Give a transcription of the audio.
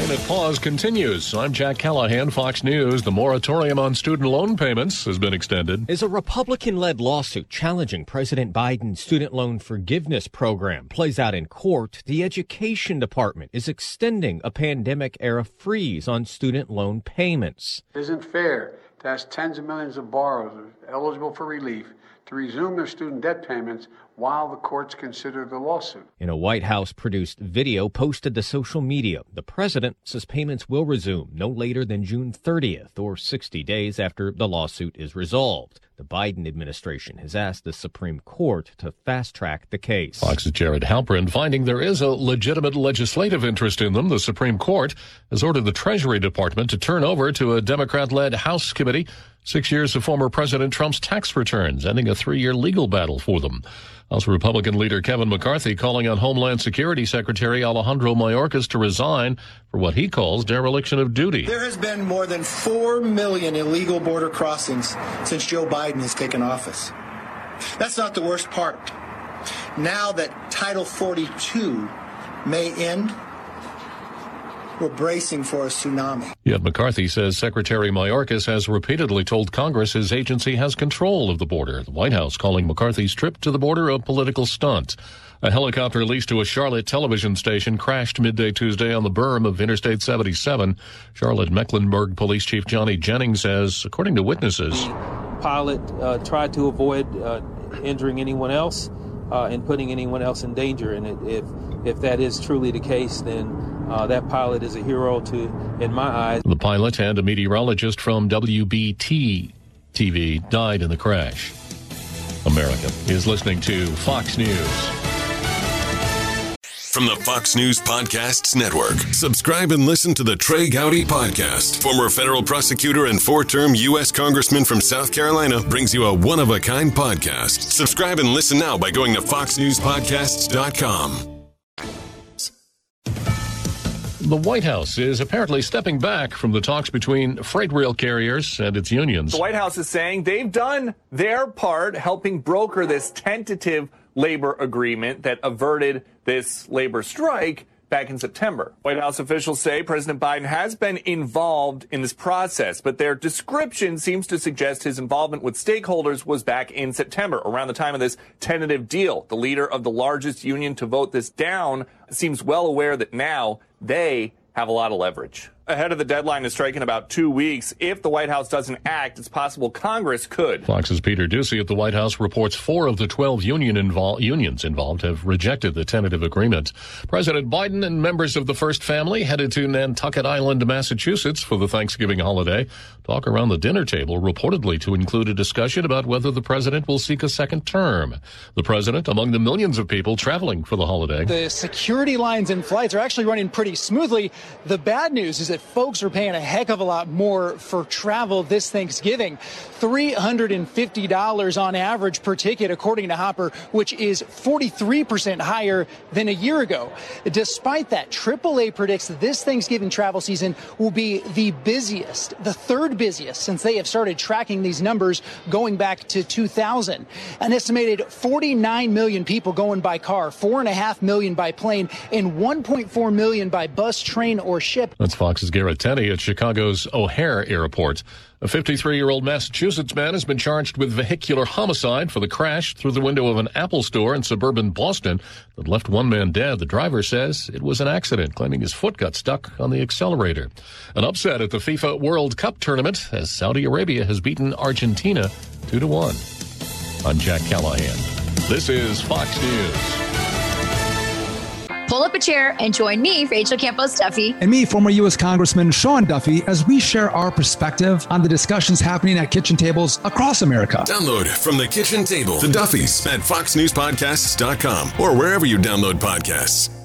Payment pause continues. I'm Jack Callahan, Fox News. The moratorium on student loan payments has been extended. As a Republican-led lawsuit challenging President Biden's student loan forgiveness program plays out in court, the Education Department is extending a pandemic-era freeze on student loan payments. It isn't fair to ask tens of millions of borrowers eligible for relief to resume their student debt payments while the courts consider the lawsuit. In a White House-produced video posted to social media, the president says payments will resume no later than June 30th, or 60 days after the lawsuit is resolved. The Biden administration has asked the Supreme Court to fast-track the case. Fox's Jared Halpern finding there is a legitimate legislative interest in them. The Supreme Court has ordered the Treasury Department to turn over to a Democrat-led House committee 6 years of former President Trump's tax returns, ending a 3-year legal battle for them. House Republican leader Kevin McCarthy calling on Homeland Security Secretary Alejandro Mayorkas to resign for what he calls dereliction of duty. There has been more than 4 million illegal border crossings since Joe Biden has taken office. That's not the worst part. Now that Title 42 may end, we're bracing for a tsunami. Yet McCarthy says Secretary Mayorkas has repeatedly told Congress his agency has control of the border. The White House calling McCarthy's trip to the border a political stunt. A helicopter leased to a Charlotte television station crashed midday Tuesday on the berm of Interstate 77. Charlotte-Mecklenburg Police Chief Johnny Jennings says, according to witnesses, the pilot tried to avoid injuring anyone else and putting anyone else in danger. And if that is truly the case, then that pilot is a hero in my eyes. The pilot and a meteorologist from WBT TV died in the crash. America is listening to Fox News. From the Fox News Podcasts Network, subscribe and listen to the Trey Gowdy Podcast. Former federal prosecutor and 4-term U.S. Congressman from South Carolina brings you a one-of-a-kind podcast. Subscribe and listen now by going to foxnewspodcasts.com. The White House is apparently stepping back from the talks between freight rail carriers and its unions. The White House is saying they've done their part helping broker this tentative labor agreement that averted this labor strike back in September. White House officials say President Biden has been involved in this process, but their description seems to suggest his involvement with stakeholders was back in September, around the time of this tentative deal. The leader of the largest union to vote this down seems well aware that now they have a lot of leverage. Ahead of the deadline to strike in about 2 weeks, if the White House doesn't act, it's possible Congress could. Fox's Peter Doocy at the White House reports 4 of the 12 unions involved have rejected the tentative agreement. President Biden and members of the First Family headed to Nantucket Island, Massachusetts for the Thanksgiving holiday. Talk around the dinner table reportedly to include a discussion about whether the president will seek a second term. The president among the millions of people traveling for the holiday. The security lines and flights are actually running pretty smoothly. The bad news is that folks are paying a heck of a lot more for travel this Thanksgiving. $350 on average per ticket, according to Hopper, which is 43% higher than a year ago. Despite that, AAA predicts that this Thanksgiving travel season will be the busiest, the third busiest since they have started tracking these numbers going back to 2000. An estimated 49 million people going by car, 4.5 million by plane, and 1.4 million by bus, train, or ship. That's Fox's Garrett Tenney at Chicago's O'Hare Airport. A 53-year-old Massachusetts man has been charged with vehicular homicide for the crash through the window of an Apple store in suburban Boston that left one man dead. The driver says it was an accident, claiming his foot got stuck on the accelerator. An upset at the FIFA World Cup tournament as Saudi Arabia has beaten Argentina 2-1. I'm Jack Callahan. This is Fox News. Pull up a chair and join me, Rachel Campos Duffy. And me, former U.S. Congressman Sean Duffy, as we share our perspective on the discussions happening at kitchen tables across America. Download From the Kitchen Table, The Duffys, at foxnewspodcasts.com or wherever you download podcasts.